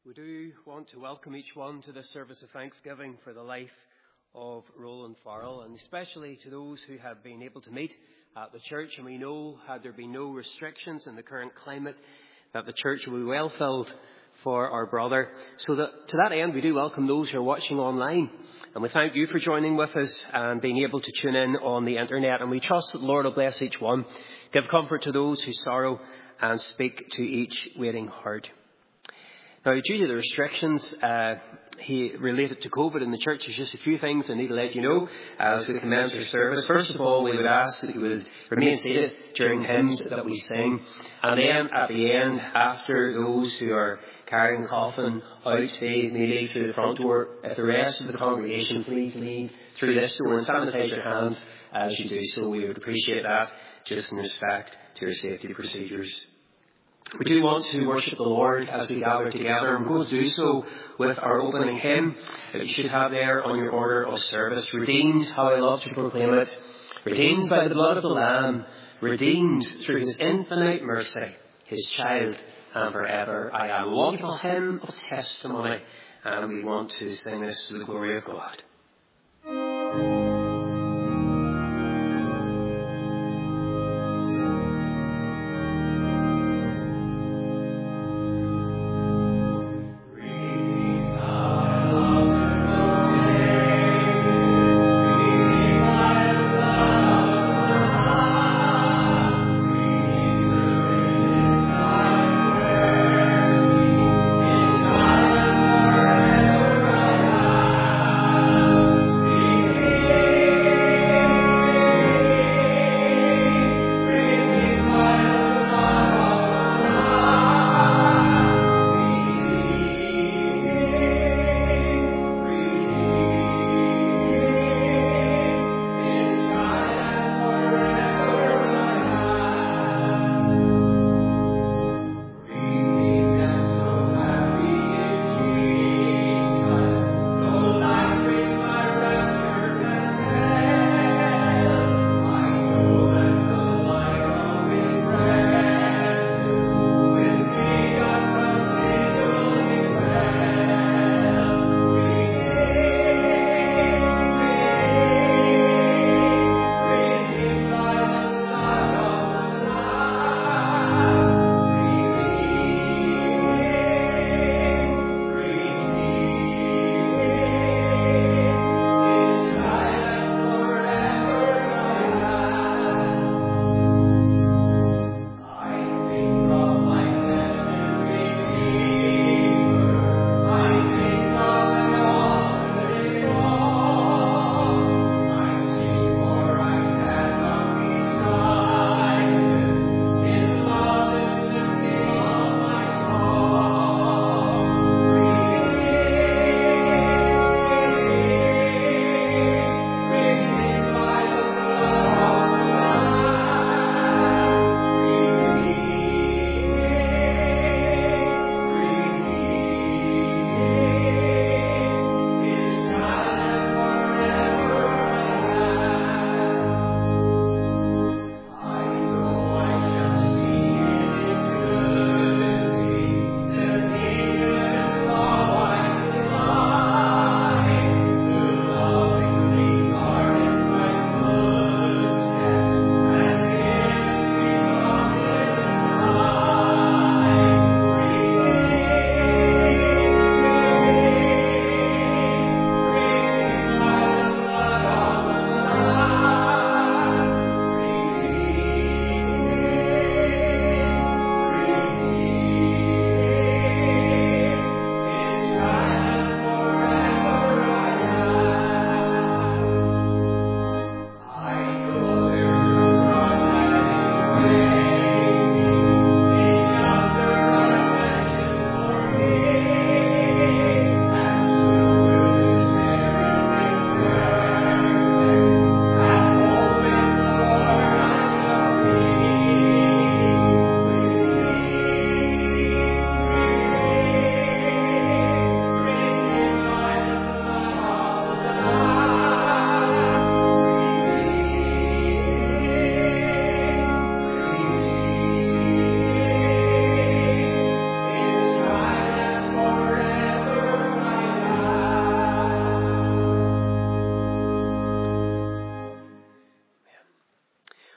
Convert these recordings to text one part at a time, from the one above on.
We do want to welcome each one to this service of thanksgiving for the life of Roland Farrell, and especially to those who have been able to meet at the church. And we know, had there been no restrictions in the current climate, that the church will be well filled for our brother. So that, to that end, we do welcome those who are watching online. And we thank you for joining with us and being able to tune in on the internet. And we trust that the Lord will bless each one, give comfort to those who sorrow, and speak to each waiting heart. Now, due to the restrictions related to COVID in the church, there's just a few things I need to let you know as we commence our service. First of all, we would ask that you would remain seated during hymns that we sing. And then at the end, after those who are carrying the coffin out, they may leave through the front door. If the rest of the congregation, please leave through this door and sanitize your hands as you do so. We would appreciate that, just in respect to your safety procedures. We do want to worship the Lord as we gather together. I'm going to do so with our opening hymn that you should have there on your order of service. Redeemed, how I love to proclaim it. Redeemed by the blood of the Lamb. Redeemed through his infinite mercy. His child, and forever I am. A wonderful hymn of testimony. And we want to sing this to the glory of God.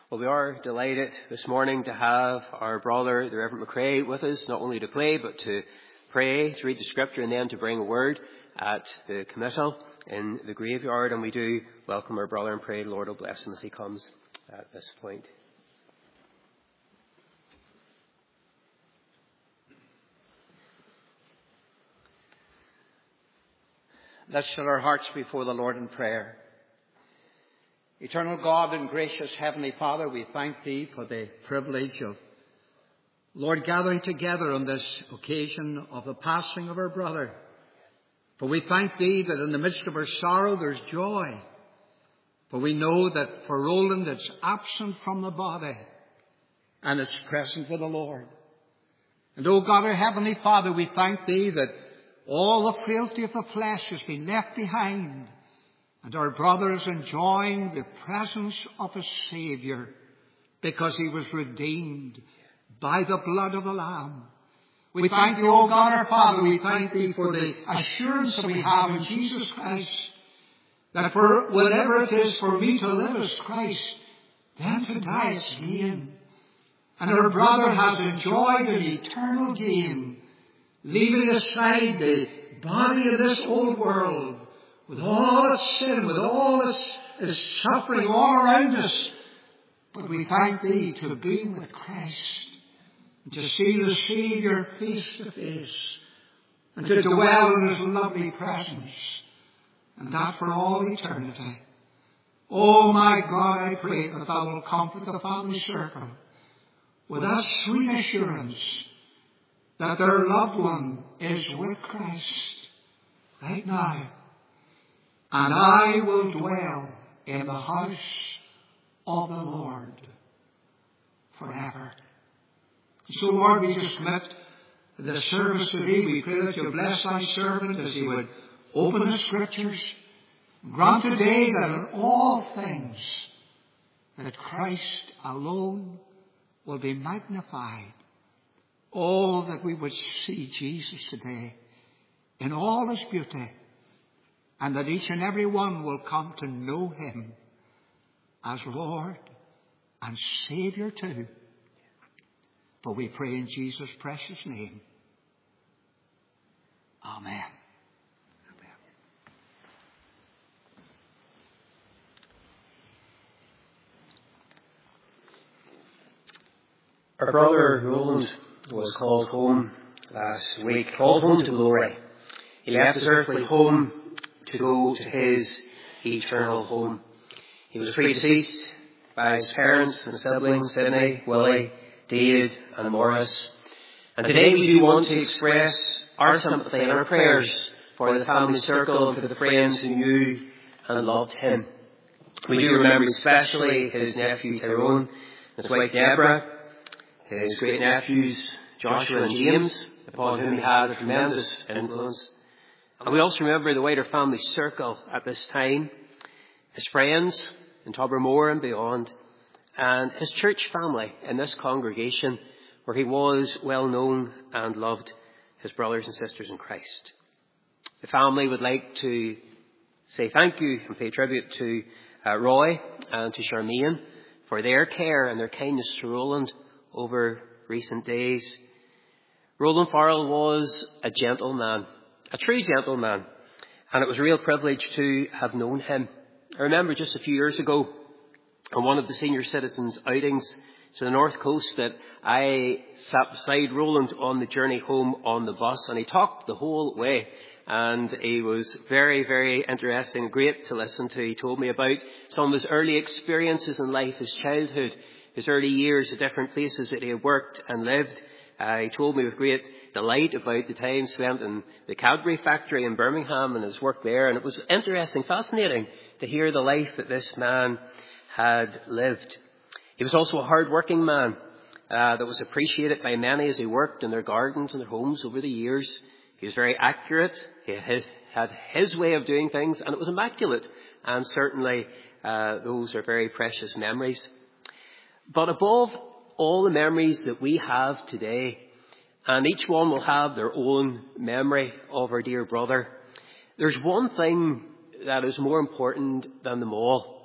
Well, we are delighted this morning to have our brother, the Reverend McCrae, with us, not only to play, but to pray, to read the scripture, and then to bring a word at the committal in the graveyard. And we do welcome our brother and pray the Lord will bless him as he comes at this point. Let's fill our hearts before the Lord in prayer. Eternal God and gracious Heavenly Father, we thank Thee for the privilege of, Lord, gathering together on this occasion of the passing of our brother. For we thank Thee that in the midst of our sorrow there's joy. For we know that for Roland it's absent from the body and it's present with the Lord. And, O God, our Heavenly Father, we thank Thee that all the frailty of the flesh has been left behind, and our brother is enjoying the presence of a Saviour because he was redeemed by the blood of the Lamb. We thank Thee, O God, our Father, we thank Thee for the assurance that we have in Jesus Christ, that for whatever it is for me to live as Christ, then to die is gain. And our brother has enjoyed an eternal gain, leaving aside the body of this old world, with all its sin, with all its suffering all around us. But we thank Thee to be with Christ, and to see the Saviour face to face, and to dwell in His lovely presence, and that for all eternity. Oh my God, I pray that Thou wilt comfort the family circle with that sweet assurance that their loved one is with Christ right now. And I will dwell in the house of the Lord forever. So, Lord, we just commit the service to Thee. We pray that You'll bless Thy servant as he would open the Scriptures. Grant today that in all things that Christ alone will be magnified. Oh, that we would see Jesus today in all His beauty, and that each and every one will come to know Him as Lord and Saviour too. For we pray in Jesus' precious name. Amen. Our brother Roland was called home last week, called home to glory. He left his earthly home to go to his eternal home. He was predeceased by his parents and siblings, Sidney, Willie, David and Morris. And today we do want to express our sympathy and our prayers for the family circle and for the friends who knew and loved him. We do remember especially his nephew Tyrone, his wife Deborah, his great nephews Joshua and James, upon whom he had a tremendous influence. And we also remember the wider family circle at this time, his friends in Tobermore and beyond, and his church family in this congregation where he was well known and loved his brothers and sisters in Christ. The family would like to say thank you and pay tribute to Roy and to Charmaine for their care and their kindness to Roland over recent days. Roland Farrell was a gentleman, a true gentleman, and it was a real privilege to have known him. I remember just a few years ago on one of the senior citizens' outings to the North Coast that I sat beside Roland on the journey home on the bus, and he talked the whole way. And he was very, very interesting, great to listen to. He told me about some of his early experiences in life, his childhood, his early years, the different places that he had worked and lived. He told me with great delight about the time spent in the Cadbury factory in Birmingham and his work there. And it was interesting, fascinating to hear the life that this man had lived. He was also a hard-working man that was appreciated by many as he worked in their gardens and their homes over the years. He was very accurate. He had his way of doing things, and it was immaculate. And certainly those are very precious memories. But above all the memories that we have today, and each one will have their own memory of our dear brother, there's one thing that is more important than them all,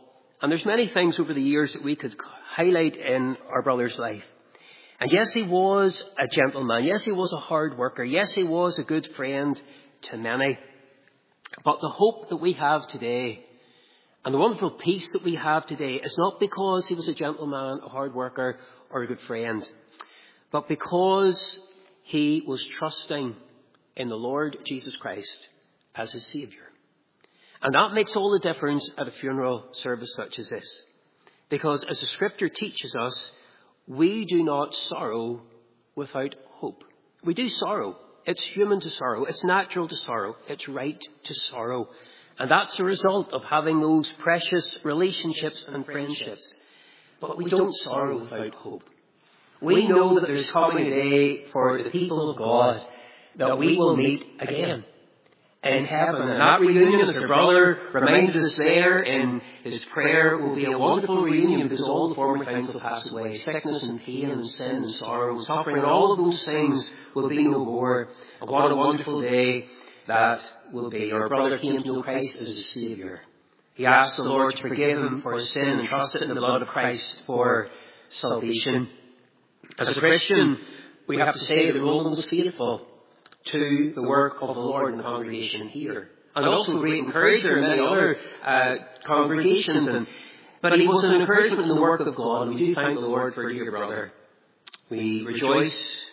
And there's many things over the years that we could highlight in our brother's life. And yes, he was a gentleman. Yes, he was a hard worker. Yes, he was a good friend to many. But the hope that we have today and the wonderful peace that we have today is not because he was a gentleman, a hard worker, or a good friend, but because he was trusting in the Lord Jesus Christ as his Saviour. And that makes all the difference at a funeral service such as this. Because as the Scripture teaches us, we do not sorrow without hope. We do sorrow. It's human to sorrow. It's natural to sorrow. It's right to sorrow. And that's the result of having those precious relationships and friendships. But we don't sorrow without hope. We know that there's coming a day for the people of God that we will meet again in heaven. And that reunion, as our brother reminded us there in his prayer, will be a wonderful reunion because all the former things will pass away. Sickness and pain and sin and sorrow and suffering, all of those things will be no more. And what a wonderful day that will be. Our brother came to know Christ as his Saviour. He asked the Lord to forgive him for his sin and trusted in the blood of Christ for salvation. As a Christian, we have to say that Roland was faithful to the work of the Lord in the congregation here. And also a great encourager in many other congregations. But he was an encouragement in the work of God. We do thank the Lord for dear brother. We rejoice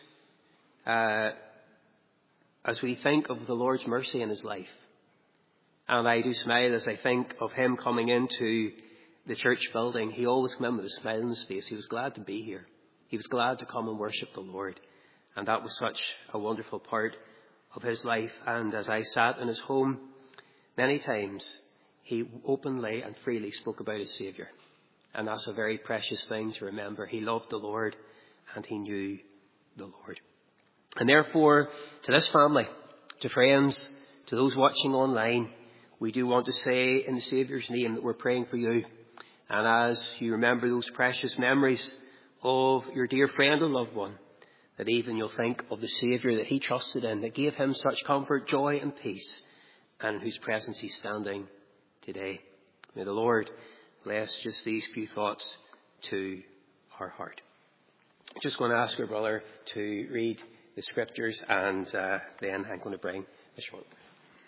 as we think of the Lord's mercy in his life. And I do smile as I think of him coming into the church building. He always came in with a smile on his face. He was glad to be here. He was glad to come and worship the Lord. And that was such a wonderful part of his life. And as I sat in his home, many times he openly and freely spoke about his Saviour. And that's a very precious thing to remember. He loved the Lord and he knew the Lord. And therefore, to this family, to friends, to those watching online, we do want to say in the Saviour's name that we're praying for you. And as you remember those precious memories of your dear friend and loved one, that even you'll think of the Saviour that he trusted in, that gave him such comfort, joy and peace, and in whose presence he's standing today. May the Lord bless just these few thoughts to our heart. I'm just going to ask our brother to read the Scriptures, and then I'm going to bring a short prayer.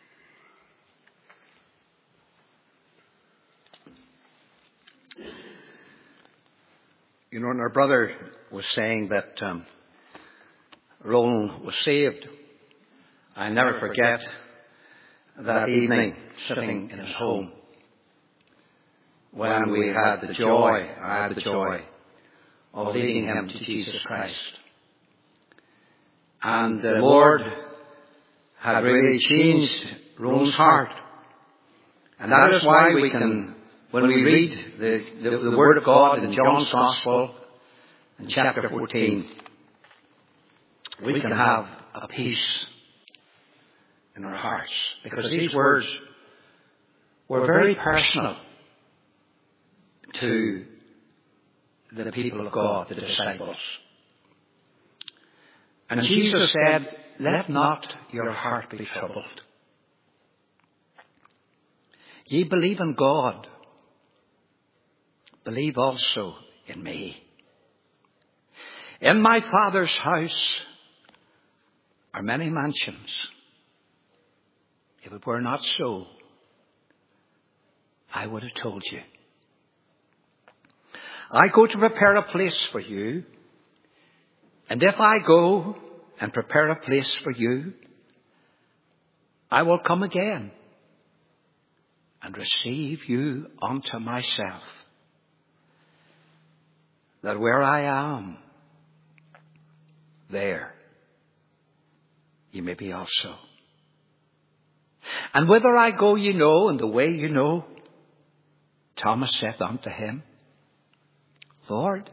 You know, and our brother was saying that Roland was saved. I never forget that evening sitting in his home when I had the joy of leading him to Jesus Christ. And the Lord had really changed Roland's heart. And that is why we can, when we read the Word of God in John's Gospel in chapter 14, we can have a peace in our hearts. Because these words were very personal to the people of God, the disciples. And Jesus said, "Let not your heart be troubled. Ye believe in God, believe also in me. In my Father's house are many mansions. If it were not so, I would have told you. I go to prepare a place for you. And if I go and prepare a place for you, I will come again and receive you unto myself, that where I am, there you may be also. And whither I go you know, and the way you know." Thomas saith unto him, "Lord,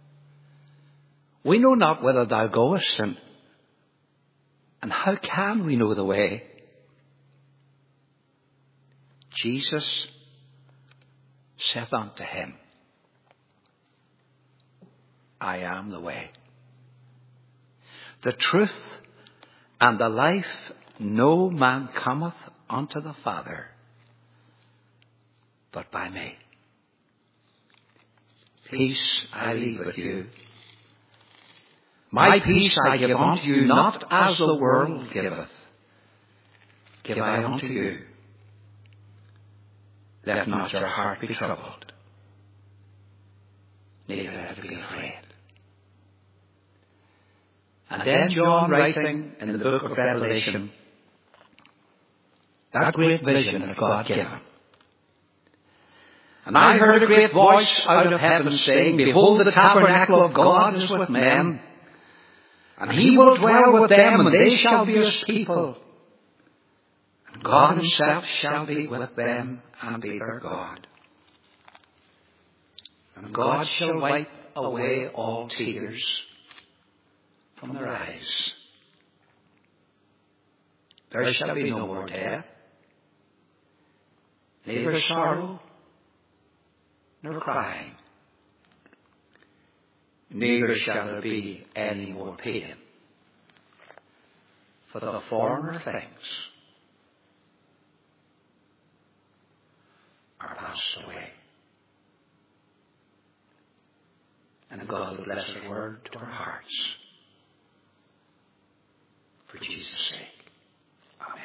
we know not whither thou goest, and how can we know the way?" Jesus saith unto him, "I am the way, the truth, and the life. No man cometh unto the Father but by me." peace I leave with you. My peace I give unto you, not as the world giveth, give I unto you. Let not your heart be troubled, neither let it be afraid. And then John, writing in the book of Revelation, that great vision that God gave him. And I heard a great voice out of heaven saying, Behold, the tabernacle of God is with men, and he will dwell with them, and they shall be his people. And God himself shall be with them, and be their God. And God shall wipe away all tears from their eyes. There shall be no more death, neither sorrow, nor crying, neither shall there be any more pain, for the former things are passed away. And God's blessed word to our hearts, for Jesus' sake. Amen.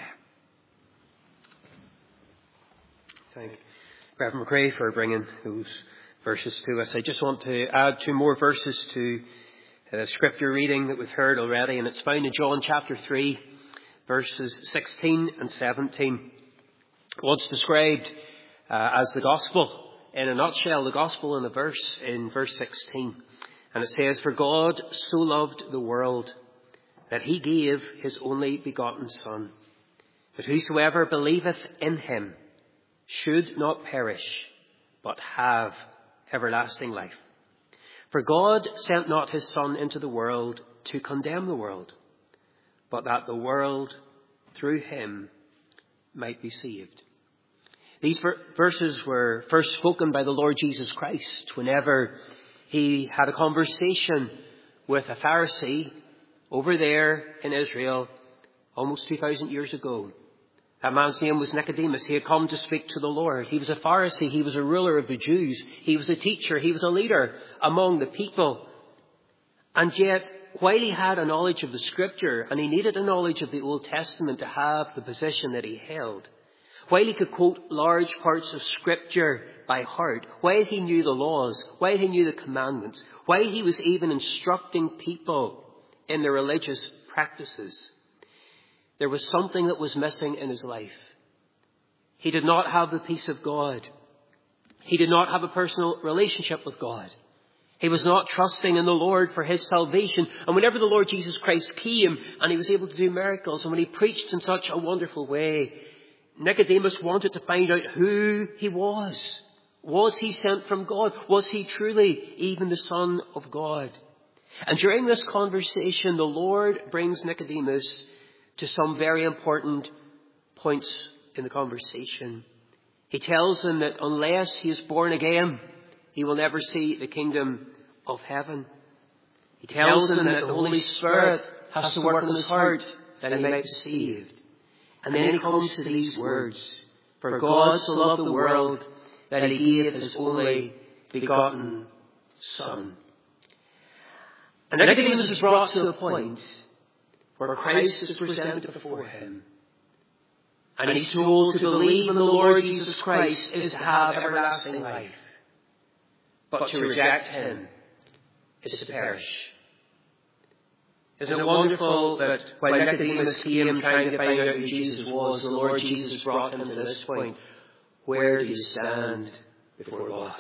Thank Reverend McRae for bringing those verses to us. I just want to add 2 more verses to the scripture reading that we've heard already, and it's found in John chapter 3, verses 16 and 17. What's described as the gospel, in a nutshell, the gospel in a verse, in verse 16. And it says, For God so loved the world that he gave his only begotten Son, that whosoever believeth in him should not perish, but have everlasting life. For God sent not his Son into the world to condemn the world, but that the world through him might be saved. These verses were first spoken by the Lord Jesus Christ whenever he had a conversation with a Pharisee over there in Israel almost 2,000 years ago. That man's name was Nicodemus. He had come to speak to the Lord. He was a Pharisee. He was a ruler of the Jews. He was a teacher. He was a leader among the people. And yet, while he had a knowledge of the Scripture, and he needed a knowledge of the Old Testament to have the position that he held, while he could quote large parts of Scripture by heart, while he knew the laws, while he knew the commandments, while he was even instructing people in their religious practices, there was something that was missing in his life. He did not have the peace of God. He did not have a personal relationship with God. He was not trusting in the Lord for his salvation. And whenever the Lord Jesus Christ came and he was able to do miracles, and when he preached in such a wonderful way, Nicodemus wanted to find out who he was. Was he sent from God? Was he truly even the Son of God? And during this conversation, the Lord brings Nicodemus to some very important points in the conversation. He tells him that unless he is born again, he will never see the kingdom of heaven. He tells him that the Holy Spirit has to work in his heart that he might be saved. And then he comes to these words, For God so loved the world that he gave his only begotten Son. And Nicodemus is brought to a point where Christ is presented before him. And he's told to believe in the Lord Jesus Christ is to have everlasting life. But to reject him is to perish. Isn't it wonderful that while Nicodemus came trying to find out who Jesus was, the Lord Jesus brought him to this point. Where do you stand before God?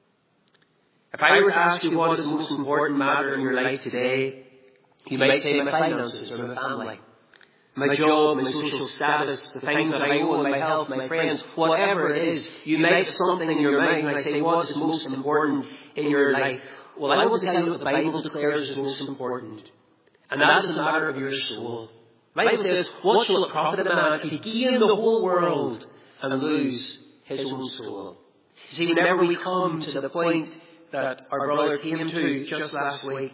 If I were to ask you what is the most important matter in your life today, you might say my finances or my family, my job, my social status, the things that I own, my health, my friends, whatever it is. You might have something in your mind and I say, what is most important in your life? Well, I want to tell you what the Bible declares is most important. And that is the matter of your soul. The Bible says, what shall it profit a man if he gain the whole world and lose his own soul? You see, whenever we come to the point that our brother came to just last week,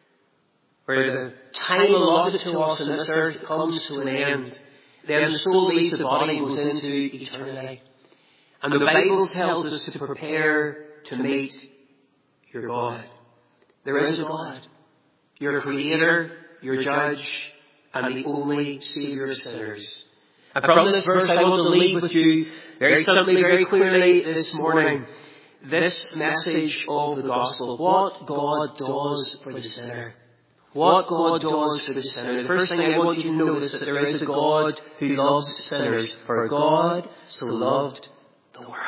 where the time allotted to us in this earth comes to an end, then the soul leaves the body and goes into eternity. And the Bible tells us to prepare to meet your God. There is a God, your Creator, your Judge, and the only Saviour of sinners. And from this verse I want to leave with you very simply, very clearly this morning, this message of the gospel. What God does for the sinner. What God does for the sinner. The first thing I want you to notice is that there is a God who loves sinners. For God so loved the world.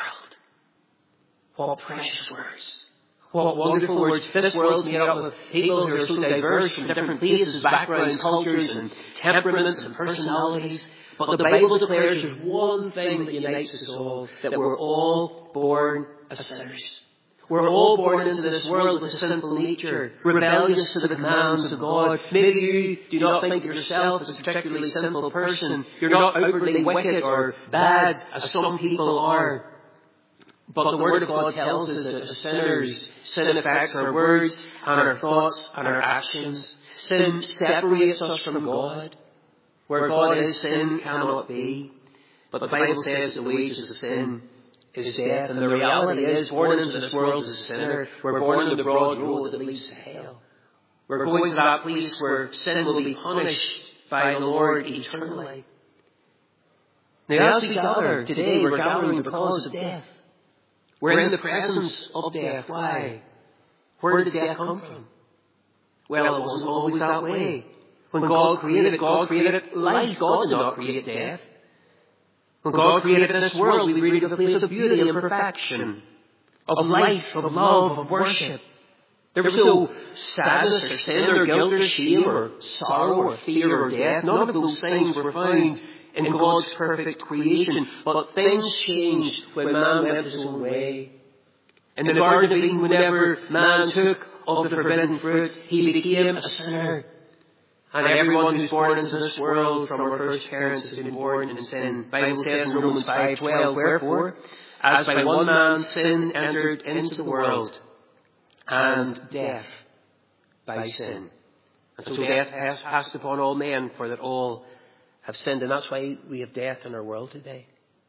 What precious words. What wonderful words. This world's made up of people who are so diverse from different places, backgrounds, cultures, and temperaments and personalities. But the Bible declares there's one thing that unites us all, that we're all born as sinners. We're all born into this world with a sinful nature, rebellious to the commands of God. Maybe you do not think of yourself as a particularly sinful person. You're not outwardly wicked or bad, as some people are. But the Word of God tells us that as sinners, sin affects our words and our thoughts and our actions. Sin separates us from God. Where God is, sin cannot be. But the Bible says the wages of sin is death. And the reality is, born into this world as a sinner, we're born into the broad road that leads to hell. We're going to that place where sin will be punished by the Lord eternally. Now, as we gather today, we're gathering because of death. We're in the presence of death. Why? Where did death come from? Well, it wasn't always that way. When God created life. God did not create death. When God created this world, we read of a place of beauty and perfection, of life, of love, of worship. There was no sadness or sin or guilt or shame or sorrow or fear or death. None of those things were found in God's perfect creation. But things changed when man went his own way. In the Garden of Eden, whenever man took of the forbidden fruit, he became a sinner. And everyone who's born into this world from our first parents has been born in sin. The Bible says in Romans 5:12, wherefore, as by one man sin entered into the world, and death by sin. And so death has passed upon all men, for that all have sinned. And that's why we have death in our world today.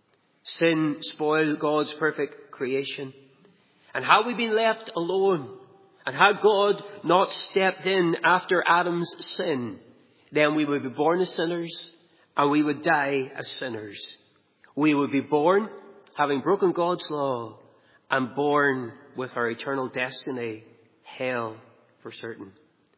Sin spoiled God's perfect creation. And had we been left alone, and had God not stepped in after Adam's sin, then we would be born as sinners and we would die as sinners. We would be born having broken God's law and born with our eternal destiny, hell for certain.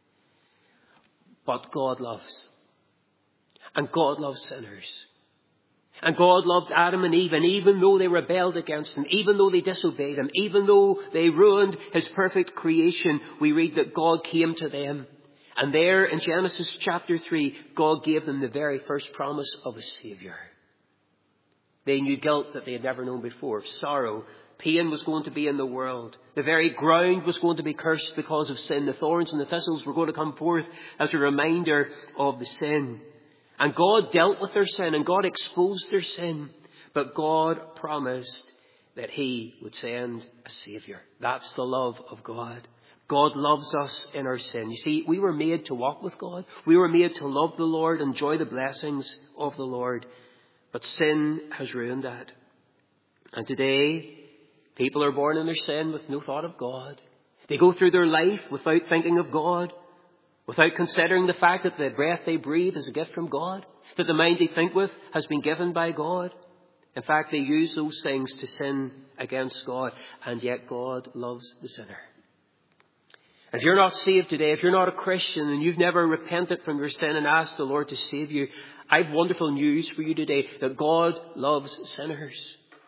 But God loves. And God loves sinners. And God loved Adam and Eve, and even though they rebelled against him, even though they disobeyed him, even though they ruined his perfect creation, we read that God came to them. And there in Genesis chapter 3, God gave them the very first promise of a Saviour. They knew guilt that they had never known before. Sorrow, pain was going to be in the world. The very ground was going to be cursed because of sin. The thorns and the thistles were going to come forth as a reminder of the sin. And God dealt with their sin and God exposed their sin. But God promised that he would send a Saviour. That's the love of God. God loves us in our sin. You see, we were made to walk with God. We were made to love the Lord, enjoy the blessings of the Lord. But sin has ruined that. And today, people are born in their sin with no thought of God. They go through their life without thinking of God. Without considering the fact that the breath they breathe is a gift from God, that the mind they think with has been given by God. In fact, they use those things to sin against God, and yet God loves the sinner. If you're not saved today, if you're not a Christian and you've never repented from your sin and asked the Lord to save you, I have wonderful news for you today, that God loves sinners.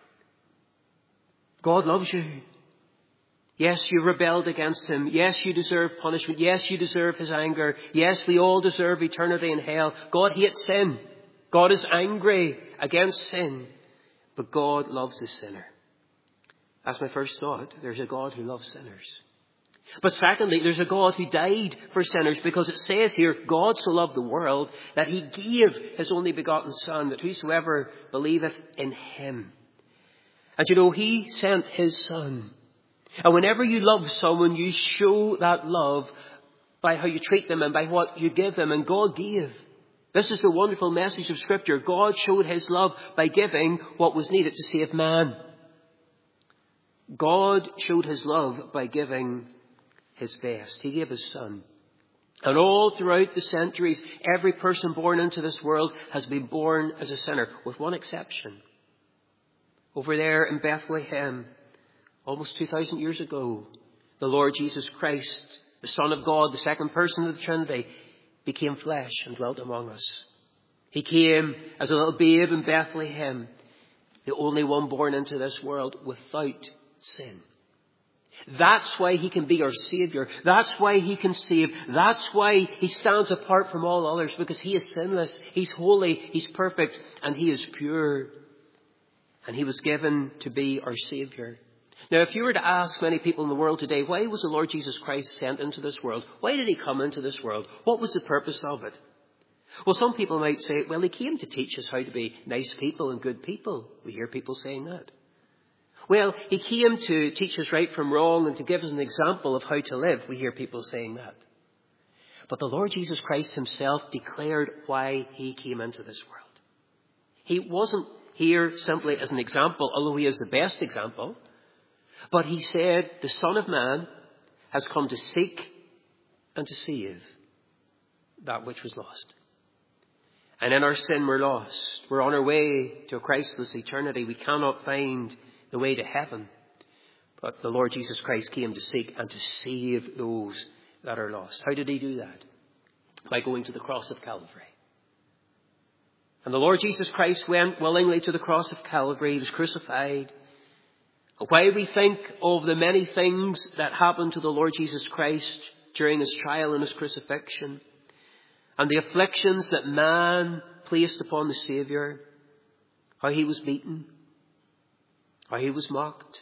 God loves you. Yes, you rebelled against him. Yes, you deserve punishment. Yes, you deserve his anger. Yes, we all deserve eternity in hell. God hates sin. God is angry against sin. But God loves the sinner. That's my first thought. There's a God who loves sinners. But secondly, there's a God who died for sinners, because it says here, God so loved the world that he gave his only begotten Son, that whosoever believeth in him. And you know, he sent his Son. And whenever you love someone, you show that love by how you treat them and by what you give them. And God gave. This is the wonderful message of Scripture. God showed his love by giving what was needed to save man. God showed his love by giving his best. He gave his Son. And all throughout the centuries, every person born into this world has been born as a sinner, with one exception. Over there in Bethlehem, almost 2,000 years ago, the Lord Jesus Christ, the Son of God, the second person of the Trinity, became flesh and dwelt among us. He came as a little babe in Bethlehem, the only one born into this world without sin. That's why he can be our Saviour. That's why he can save. That's why he stands apart from all others, because he is sinless, he's holy, he's perfect, and he is pure. And he was given to be our Saviour. Now, if you were to ask many people in the world today, why was the Lord Jesus Christ sent into this world? Why did he come into this world? What was the purpose of it? Well, some people might say, well, he came to teach us how to be nice people and good people. We hear people saying that. Well, he came to teach us right from wrong and to give us an example of how to live. We hear people saying that. But the Lord Jesus Christ himself declared why he came into this world. He wasn't here simply as an example, although he is the best example. But he said, the Son of Man has come to seek and to save that which was lost. And in our sin we're lost. We're on our way to a Christless eternity. We cannot find the way to heaven. But the Lord Jesus Christ came to seek and to save those that are lost. How did he do that? By going to the cross of Calvary. And the Lord Jesus Christ went willingly to the cross of Calvary. He was crucified. While we think of the many things that happened to the Lord Jesus Christ during his trial and his crucifixion, and the afflictions that man placed upon the Saviour, how he was beaten, how he was mocked,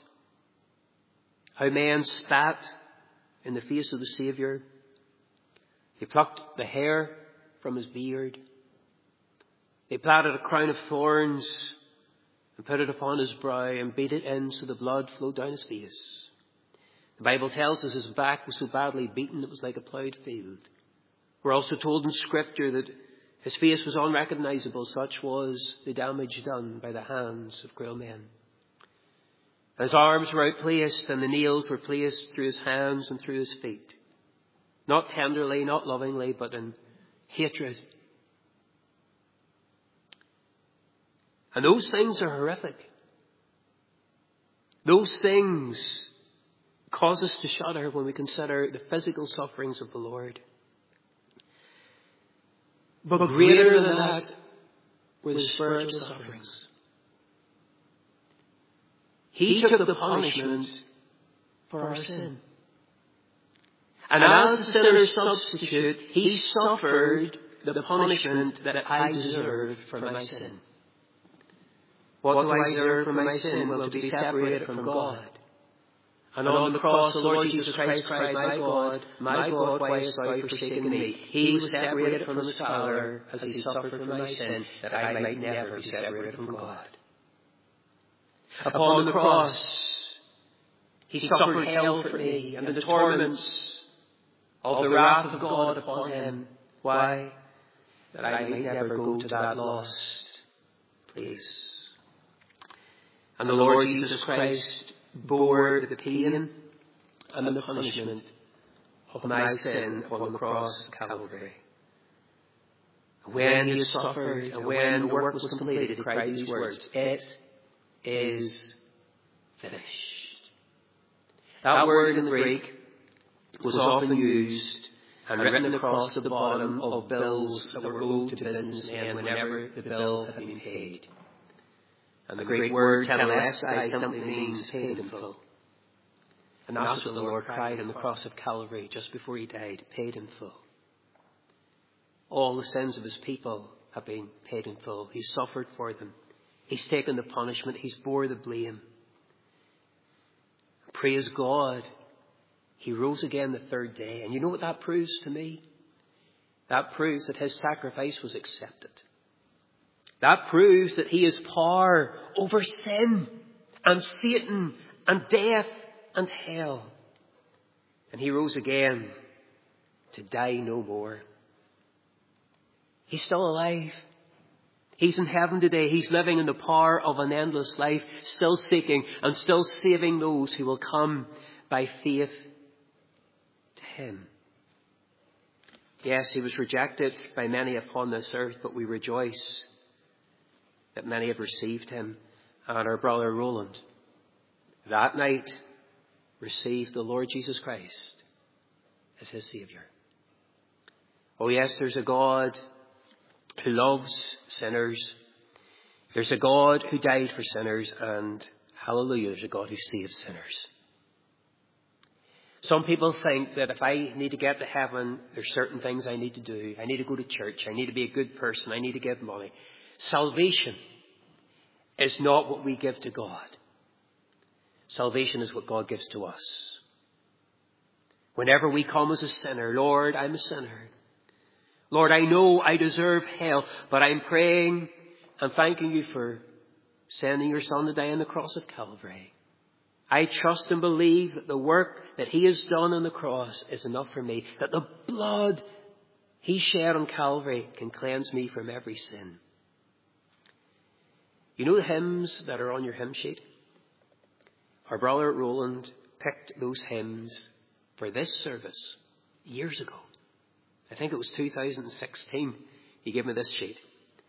how men spat in the face of the Saviour. They plucked the hair from his beard. They plaited a crown of thorns and put it upon his brow and beat it in so the blood flowed down his face. The Bible tells us his back was so badly beaten it was like a ploughed field. We're also told in Scripture that his face was unrecognizable. Such was the damage done by the hands of cruel men. His arms were outplaced and the nails were placed through his hands and through his feet. Not tenderly, not lovingly, but in hatred. And those things are horrific. Those things cause us to shudder when we consider the physical sufferings of the Lord. But greater than that were the spiritual sufferings. He took the punishment for our sin. And as the sinner's substitute, he suffered the punishment that I deserved for my sin. What do I deserve for my sin? Well, to be separated from God. And on the cross, the Lord Jesus Christ cried, my God, why hast thou forsaken me? He was separated from his Father as he suffered for my sin, that I might never be separated from God. Upon the cross, he suffered hell for me and the torments of the wrath of God upon him. Why? That I might never go to that lost place. And the Lord Jesus Christ bore the pain and the punishment of my sin on the cross of Calvary. When he had suffered and when the work was completed, he cried these words, it is finished. That word in the Greek was often used and written across the bottom of bills that were owed to businessmen whenever the bill had been paid. And the Greek word tetelestai simply means paid in full. And that's what the Lord cried on the cross of Calvary just before he died, paid in full. All the sins of his people have been paid in full. He suffered for them. He's taken the punishment. He's bore the blame. Praise God. He rose again the third day. And you know what that proves to me? That proves that his sacrifice was accepted. That proves that he has power over sin and Satan and death and hell. And he rose again to die no more. He's still alive. He's in heaven today. He's living in the power of an endless life, still seeking and still saving those who will come by faith him. Yes, he was rejected by many upon this earth, but we rejoice that many have received him. And our brother Roland, that night, received the Lord Jesus Christ as his Saviour. Oh yes, there's a God who loves sinners. There's a God who died for sinners, and hallelujah, there's a God who saves sinners. Some people think that if I need to get to heaven, there's certain things I need to do. I need to go to church. I need to be a good person. I need to give money. Salvation is not what we give to God. Salvation is what God gives to us. Whenever we come as a sinner, Lord, I'm a sinner. Lord, I know I deserve hell, but I'm praying and thanking you for sending your Son to die on the cross of Calvary. I trust and believe that the work that he has done on the cross is enough for me, that the blood he shed on Calvary can cleanse me from every sin. You know the hymns that are on your hymn sheet? Our brother Roland picked those hymns for this service years ago. I think it was 2016. He gave me this sheet.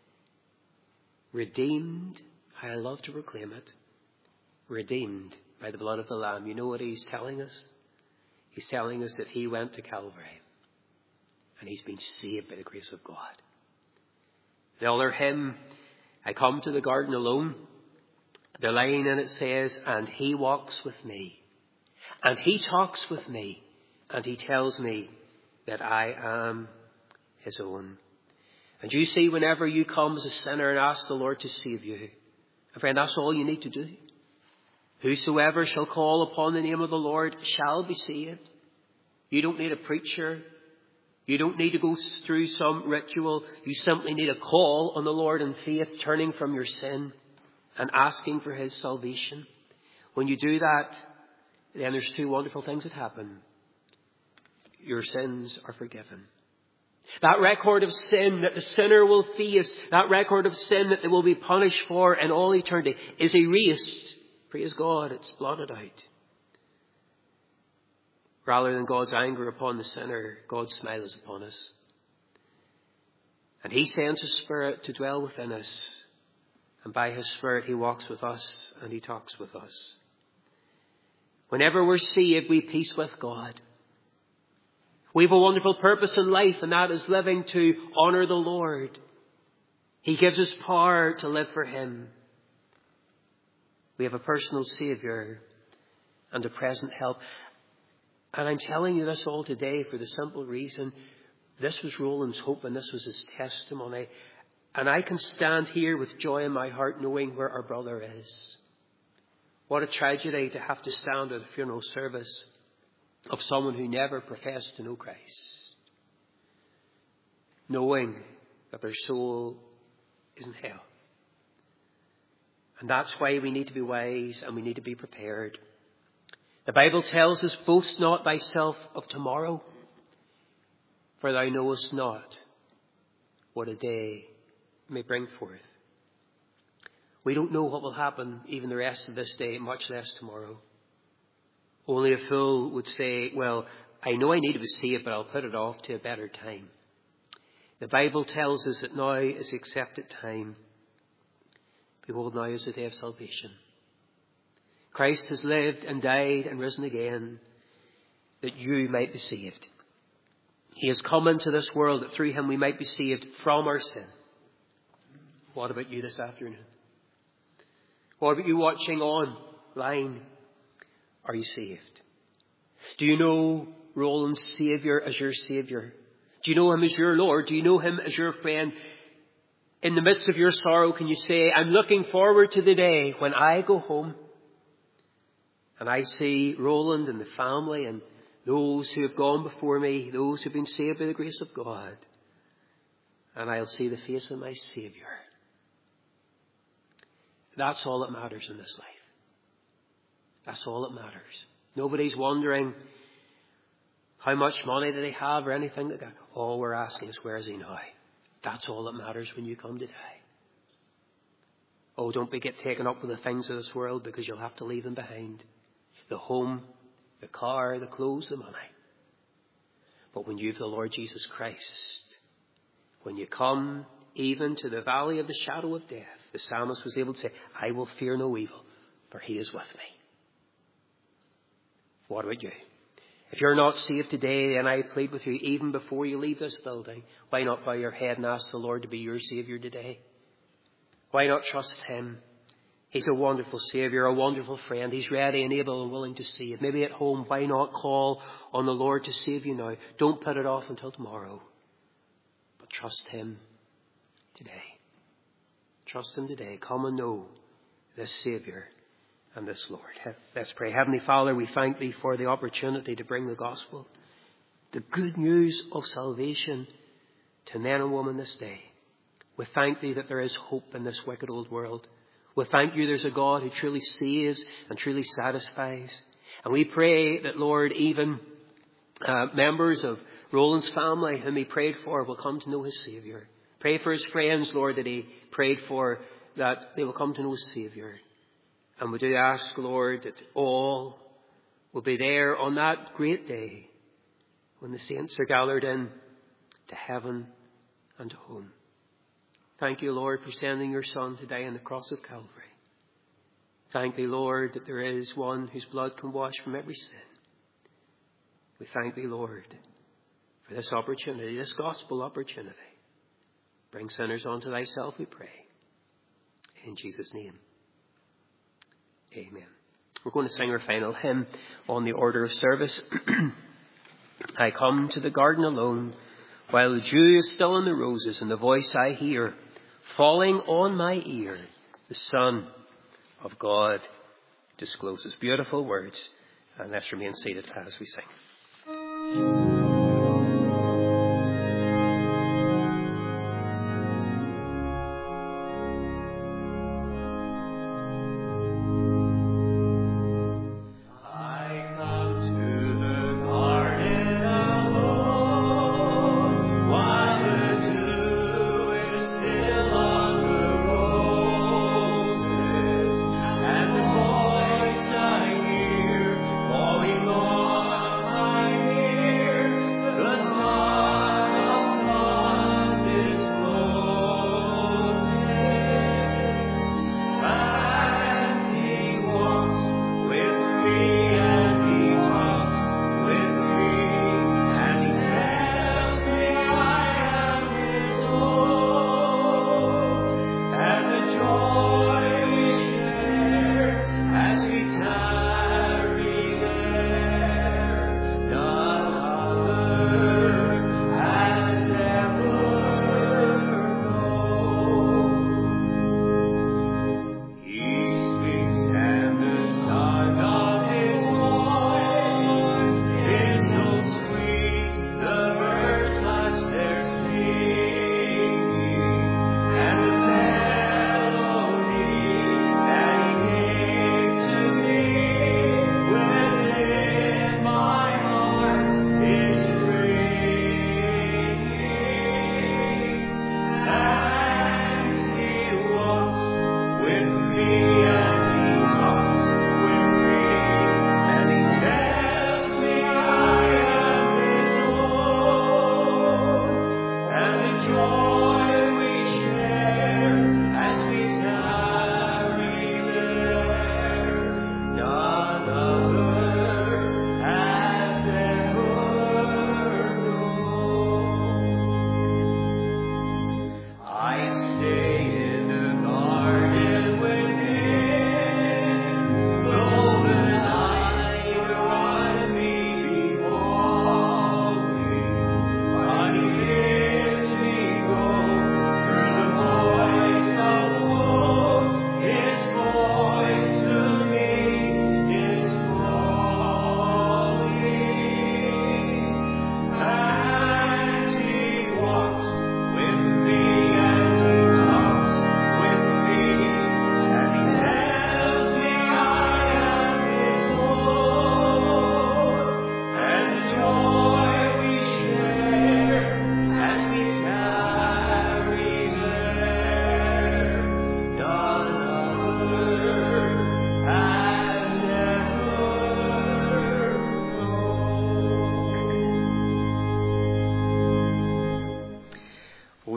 Redeemed, I love to proclaim it. Redeemed by the blood of the Lamb. You know what he's telling us? He's telling us that he went to Calvary and he's been saved by the grace of God. The other hymn, I come to the garden alone. The line in it says, and he walks with me, and he talks with me, and he tells me that I am his own. And you see, whenever you come as a sinner and ask the Lord to save you, and friend, that's all you need to do. Whosoever shall call upon the name of the Lord shall be saved. You don't need a preacher. You don't need to go through some ritual. You simply need a call on the Lord in faith, turning from your sin and asking for his salvation. When you do that, then there's two wonderful things that happen. Your sins are forgiven. That record of sin that the sinner will face, that record of sin that they will be punished for in all eternity, is erased. Praise God, it's blotted out. Rather than God's anger upon the sinner, God smiles upon us. And he sends his Spirit to dwell within us. And by his Spirit he walks with us and he talks with us. Whenever we're saved, we have peace with God. We have a wonderful purpose in life, and that is living to honour the Lord. He gives us power to live for him. We have a personal Saviour and a present help. And I'm telling you this all today for the simple reason, this was Roland's hope and this was his testimony. And I can stand here with joy in my heart knowing where our brother is. What a tragedy to have to stand at a funeral service of someone who never professed to know Christ, knowing that their soul is in hell. And that's why we need to be wise and we need to be prepared. The Bible tells us, boast not thyself of tomorrow, for thou knowest not what a day may bring forth. We don't know what will happen even the rest of this day, much less tomorrow. Only a fool would say, well, I know I need to be saved, but I'll put it off to a better time. The Bible tells us that now is the accepted time. Behold, now is the day of salvation. Christ has lived and died and risen again that you might be saved. He has come into this world that through him we might be saved from our sin. What about you this afternoon? What about you watching online? Are you saved? Do you know Roland's Saviour as your Saviour? Do you know him as your Lord? Do you know him as your friend? In the midst of your sorrow, can you say, I'm looking forward to the day when I go home and I see Roland and the family and those who have gone before me, those who have been saved by the grace of God, and I'll see the face of my Saviour. That's all that matters in this life. That's all that matters. Nobody's wondering how much money do they have or anything like that. All we're asking is, where is he now? That's all that matters when you come to die. Oh, don't get taken up with the things of this world, because you'll have to leave them behind. The home, the car, the clothes, the money. But when you have the Lord Jesus Christ, when you come even to the valley of the shadow of death, the psalmist was able to say, I will fear no evil, for he is with me. What about you? If you're not saved today, then I plead with you, even before you leave this building, why not bow your head and ask the Lord to be your Saviour today? Why not trust him? He's a wonderful Saviour, a wonderful friend. He's ready and able and willing to save. Maybe at home, why not call on the Lord to save you now? Don't put it off until tomorrow, but trust him today. Trust him today. Come and know this Saviour and this Lord. Let's pray. Heavenly Father, we thank thee for the opportunity to bring the gospel, the good news of salvation to men and women this day. We thank thee that there is hope in this wicked old world. We thank you there's a God who truly saves and truly satisfies. And we pray that, Lord, even members of Roland's family whom he prayed for will come to know his Saviour. Pray for his friends, Lord, that he prayed for, that they will come to know his Saviour. And we do ask, Lord, that all will be there on that great day when the saints are gathered in to heaven and to home. Thank you, Lord, for sending your Son to die on the cross of Calvary. Thank thee, Lord, that there is one whose blood can wash from every sin. We thank thee, Lord, for this opportunity, this gospel opportunity. Bring sinners unto thyself, we pray. In Jesus' name. Amen. We're going to sing our final hymn on the order of service. I come to the garden alone, while the dew is still in the roses, and the voice I hear, falling on my ear, the Son of God discloses. Beautiful words. And let's remain seated as we sing. Falling on my ear,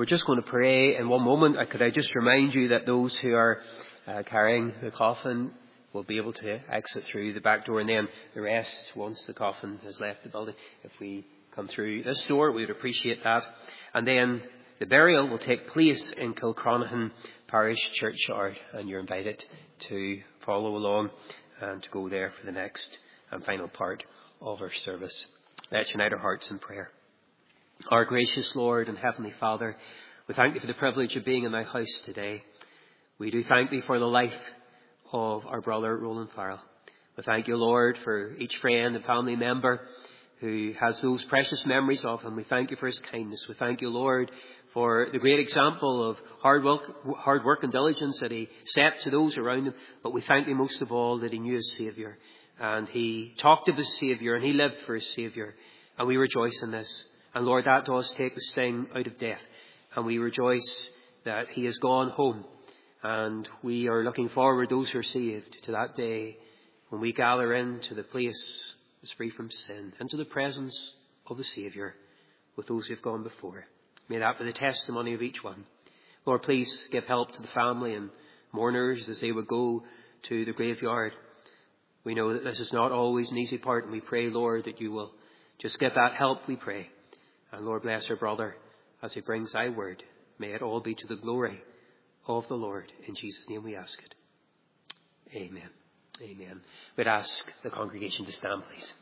we're just going to pray in one moment. Could I just remind you that those who are carrying the coffin will be able to exit through the back door, and then the rest, once the coffin has left the building, if we come through this door, we would appreciate that. And then the burial will take place in Kilcronahan Parish Churchyard, and you're invited to follow along and to go there for the next and final part of our service. Let's unite our hearts in prayer. Our gracious Lord and Heavenly Father, we thank you for the privilege of being in thy house today. We do thank thee for the life of our brother Roland Farrell. We thank you, Lord, for each friend and family member who has those precious memories of him. We thank you for his kindness. We thank you, Lord, for the great example of hard work and diligence that he set to those around him. But we thank you most of all that he knew his Saviour, and he talked of his Saviour, and he lived for his Saviour. And we rejoice in this. And Lord, that does take the sting out of death. And we rejoice that he has gone home. And we are looking forward, those who are saved, to that day when we gather into the place that's free from sin, into the presence of the Saviour with those who have gone before. May that be the testimony of each one. Lord, please give help to the family and mourners as they would go to the graveyard. We know that this is not always an easy part, and we pray, Lord, that you will just give that help, we pray. And Lord, bless our brother as he brings thy word. May it all be to the glory of the Lord. In Jesus' name we ask it. Amen. Amen. We'd ask the congregation to stand, please.